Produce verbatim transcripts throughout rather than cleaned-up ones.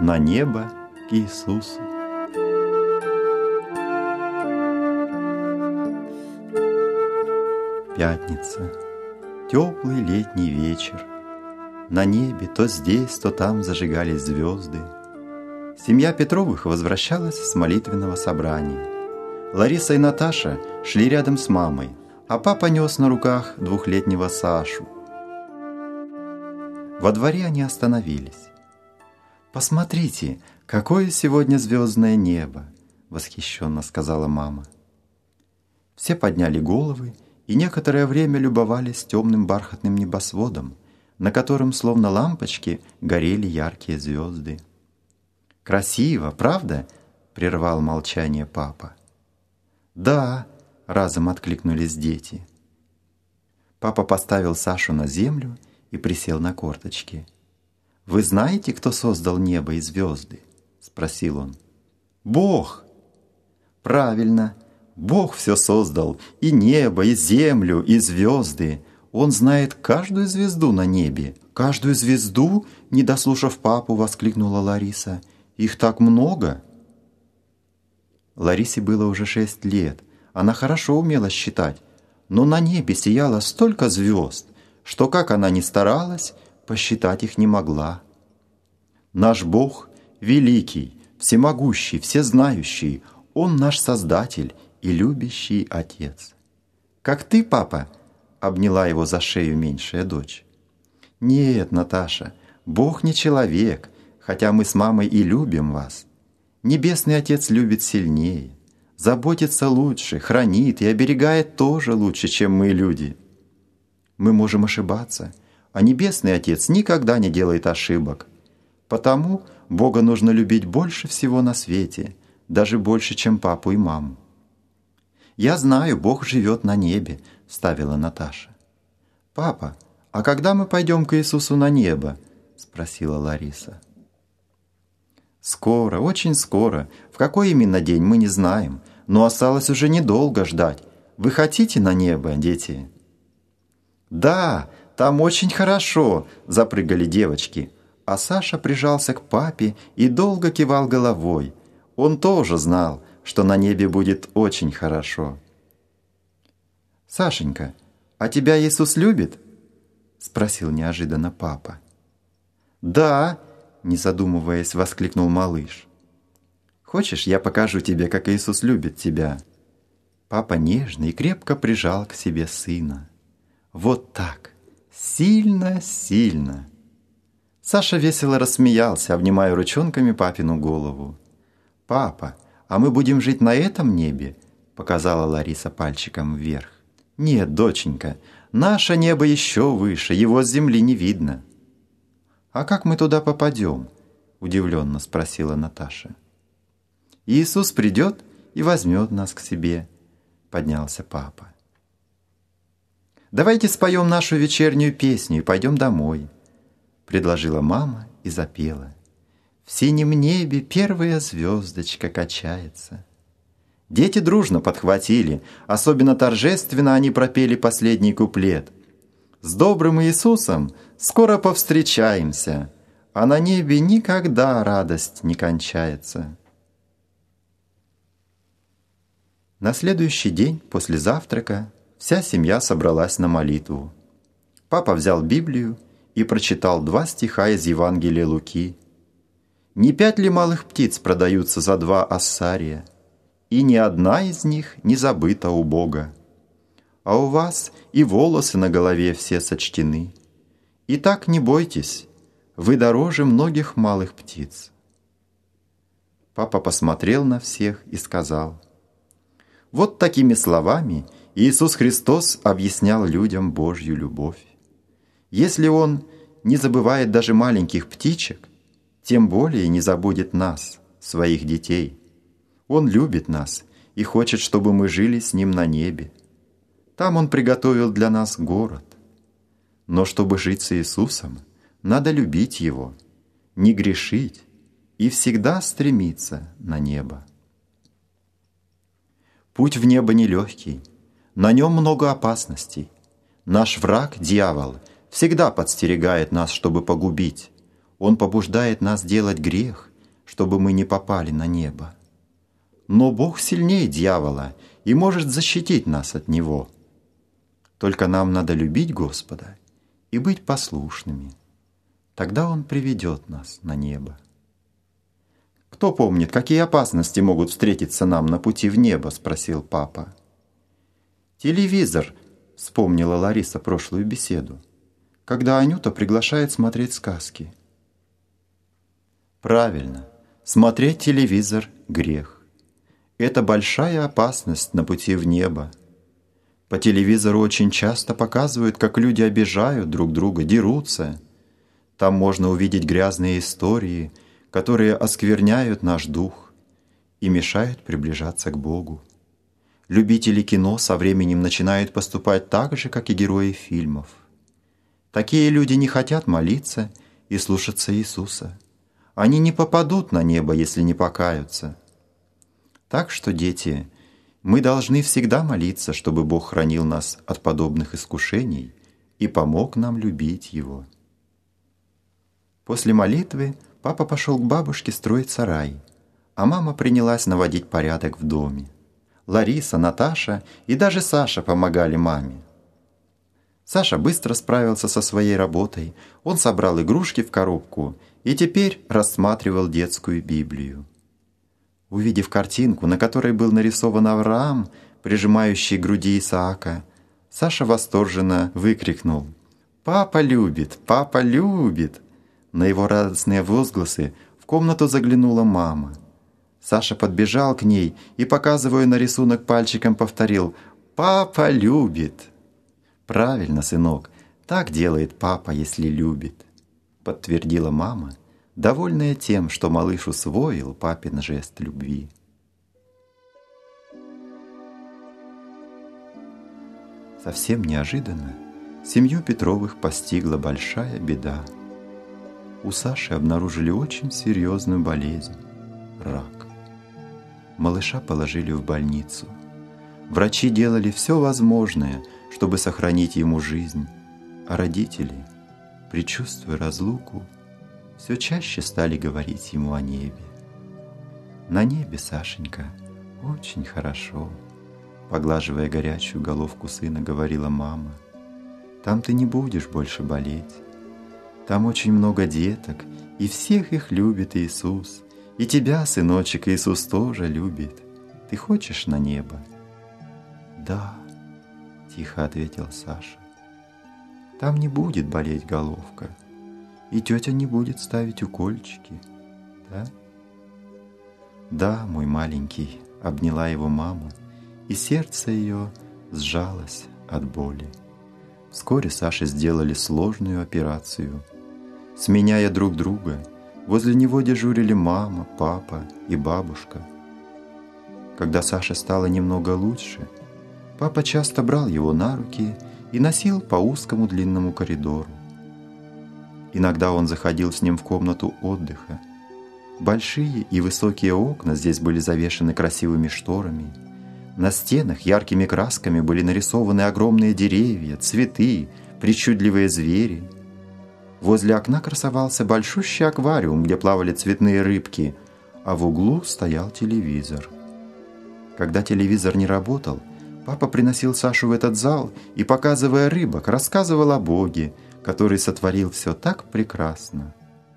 на небо к Иисусу. Пятница. Теплый летний вечер. На небе то здесь, то там зажигались звезды. Семья Петровых возвращалась с молитвенного собрания. Лариса и Наташа шли рядом с мамой, а папа нес на руках двухлетнего Сашу. Во дворе они остановились. «Посмотрите, какое сегодня звездное небо!» — восхищенно сказала мама. Все подняли головы и некоторое время любовались темным бархатным небосводом, на котором, словно лампочки, горели яркие звезды. «Красиво, правда?» — прервал молчание папа. «Да!» — разом откликнулись дети. Папа поставил Сашу на землю и присел на корточки. «Вы знаете, кто создал небо и звезды?» — спросил он. «Бог!» «Правильно! Бог все создал, и небо, и землю, и звезды. Он знает каждую звезду на небе». «Каждую звезду?» — не дослушав папу, воскликнула Лариса. «Их так много!» Ларисе было уже шесть лет. Она хорошо умела считать, но на небе сияло столько звезд, что, как она ни старалась, посчитать их не могла. Наш Бог великий, всемогущий, всезнающий. Он наш Создатель и любящий Отец. «Как ты, папа?» — обняла его за шею меньшая дочь. «Нет, Наташа, Бог не человек, хотя мы с мамой и любим вас. Небесный Отец любит сильнее, заботится лучше, хранит и оберегает тоже лучше, чем мы, люди. Мы можем ошибаться, а Небесный Отец никогда не делает ошибок. Потому Бога нужно любить больше всего на свете, даже больше, чем папу и маму». «Я знаю, Бог живет на небе», — вставила Наташа. «Папа, а когда мы пойдем к Иисусу на небо?» — спросила Лариса. «Скоро, очень скоро. В какой именно день, мы не знаем, но осталось уже недолго ждать. Вы хотите на небо, дети?» «Да, там очень хорошо!» – запрыгали девочки. А Саша прижался к папе и долго кивал головой. Он тоже знал, что на небе будет очень хорошо. «Сашенька, а тебя Иисус любит?» – спросил неожиданно папа. «Да!» – не задумываясь, воскликнул малыш. «Хочешь, я покажу тебе, как Иисус любит тебя?» Папа нежно и крепко прижал к себе сына. Вот так, сильно-сильно. Саша весело рассмеялся, обнимая ручонками папину голову. «Папа, а мы будем жить на этом небе?» – показала Лариса пальчиком вверх. «Нет, доченька, наше небо еще выше, его с земли не видно». «А как мы туда попадем?» – удивленно спросила Наташа. «Иисус придет и возьмет нас к себе», – поднялся папа. «Давайте споем нашу вечернюю песню и пойдем домой», – предложила мама и запела. «В синем небе первая звездочка качается». Дети дружно подхватили, особенно торжественно они пропели последний куплет. «С добрым Иисусом скоро повстречаемся, а на небе никогда радость не кончается». На следующий день после завтрака вся семья собралась на молитву. Папа взял Библию и прочитал два стиха из Евангелия Луки. «Не пять ли малых птиц продаются за два ассария, и ни одна из них не забыта у Бога? А у вас и волосы на голове все сочтены. Итак, не бойтесь, вы дороже многих малых птиц». Папа посмотрел на всех и сказал: «Вот такими словами Иисус Христос объяснял людям Божью любовь. Если Он не забывает даже маленьких птичек, тем более не забудет нас, своих детей. Он любит нас и хочет, чтобы мы жили с Ним на небе. Там Он приготовил для нас город. Но чтобы жить с Иисусом, надо любить Его, не грешить и всегда стремиться на небо». Путь в небо нелегкий, на нем много опасностей. Наш враг, дьявол, всегда подстерегает нас, чтобы погубить. Он побуждает нас делать грех чтобы мы не попали на небо. Но Бог сильнее дьявола и может защитить нас от него. Только нам надо любить Господа и быть послушными. Тогда Он приведет нас на небо. «Кто помнит, какие опасности могут встретиться нам на пути в небо?» – спросил папа. «Телевизор», – вспомнила Лариса прошлую беседу, когда Анюта приглашает смотреть сказки. Правильно, смотреть телевизор – грех. Это большая опасность на пути в небо. По телевизору очень часто показывают, как люди обижают друг друга, дерутся. Там можно увидеть грязные истории, которые оскверняют наш дух и мешают приближаться к Богу. Любители кино со временем начинают поступать так же, как и герои фильмов. Такие люди не хотят молиться и слушаться Иисуса. Они не попадут на небо, если не покаются. Так что, дети, мы должны всегда молиться, чтобы Бог хранил нас от подобных искушений и помог нам любить Его. После молитвы папа пошел к бабушке строить сарай, а мама принялась наводить порядок в доме. Лариса, Наташа и даже Саша помогали маме. Саша быстро справился со своей работой, он собрал игрушки в коробку и теперь рассматривал детскую Библию. Увидев картинку, на которой был нарисован Авраам, прижимающий к груди Исаака, Саша восторженно выкрикнул: «Папа любит! Папа любит!» На его радостные возгласы в комнату заглянула мама. Саша подбежал к ней и, показывая на рисунок пальчиком, повторил: «Папа любит!» «Правильно, сынок, так делает папа, если любит», — подтвердила мама, довольная тем, что малыш усвоил папин жест любви. Совсем неожиданно семью Петровых постигла большая беда. У Саши обнаружили очень серьезную болезнь – рак. Малыша положили в больницу. Врачи делали все возможное, чтобы сохранить ему жизнь, а родители, предчувствуя разлуку, все чаще стали говорить ему о небе. «На небе, Сашенька, очень хорошо», — поглаживая горячую головку сына, говорила мама. «Там ты не будешь больше болеть. Там очень много деток, и всех их любит Иисус. И тебя, сыночек, Иисус тоже любит. Ты хочешь на небо?» «Да», — тихо ответил Саша. «Там не будет болеть головка, и тетя не будет ставить укольчики, да?» «Да, мой маленький», — обняла его мама, и сердце ее сжалось от боли. Вскоре Саше сделали сложную операцию. Сменяя друг друга, возле него дежурили мама, папа и бабушка. Когда Саше стало немного лучше, папа часто брал его на руки и носил по узкому длинному коридору. Иногда он заходил с ним в комнату отдыха. Большие и высокие окна здесь были завешены красивыми шторами. На стенах яркими красками были нарисованы огромные деревья, цветы, причудливые звери. Возле окна красовался большущий аквариум, где плавали цветные рыбки, а в углу стоял телевизор. Когда телевизор не работал, папа приносил Сашу в этот зал и, показывая рыбок, рассказывал о Боге, который сотворил все так прекрасно.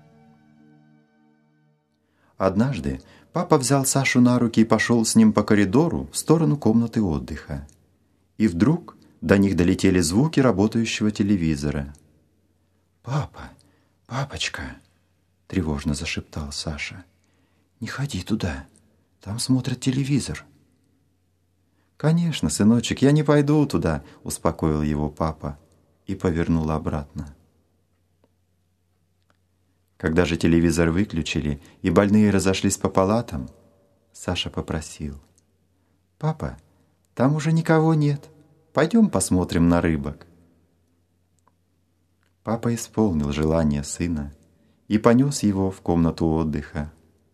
Однажды папа взял Сашу на руки и пошел с ним по коридору в сторону комнаты отдыха. И вдруг до них долетели звуки работающего телевизора. «Папа, папочка!» – тревожно зашептал Саша. «Не ходи туда, там смотрят телевизор». «Конечно, сыночек, я не пойду туда», – успокоил его папа и повернул обратно. Когда же телевизор выключили и больные разошлись по палатам, Саша попросил: «Папа, там уже никого нет, пойдем посмотрим на рыбок». Папа исполнил желание сына и понес его в комнату отдыха.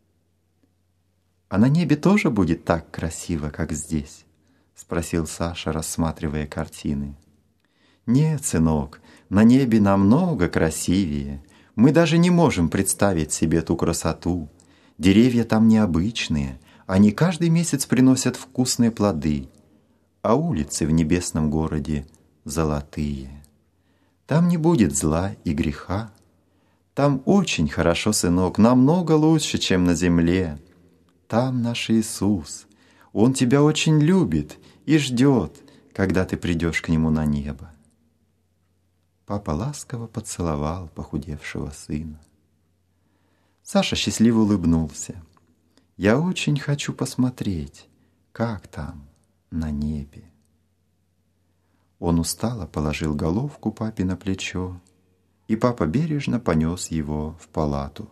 «А на небе тоже будет так красиво, как здесь?» — спросил Саша, рассматривая картины. «Нет, сынок, на небе намного красивее. Мы даже не можем представить себе ту красоту. Деревья там необычные, они каждый месяц приносят вкусные плоды, а улицы в небесном городе золотые. Там не будет зла и греха. Там очень хорошо, сынок, намного лучше, чем на земле. Там наш Иисус. Он тебя очень любит и ждет, когда ты придешь к Нему на небо. Папа ласково поцеловал похудевшего сына. Саша счастливо улыбнулся. «Я очень хочу посмотреть, как там на небе». Он устало положил головку папе на плечо, и папа бережно понес его в палату.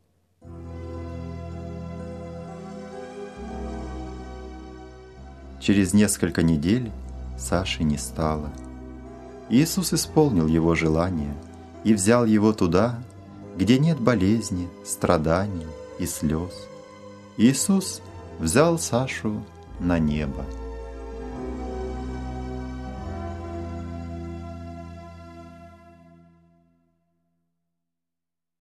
Через несколько недель Саши не стало. Иисус исполнил его желание и взял его туда, где нет болезни, страданий и слез. Иисус взял Сашу на небо.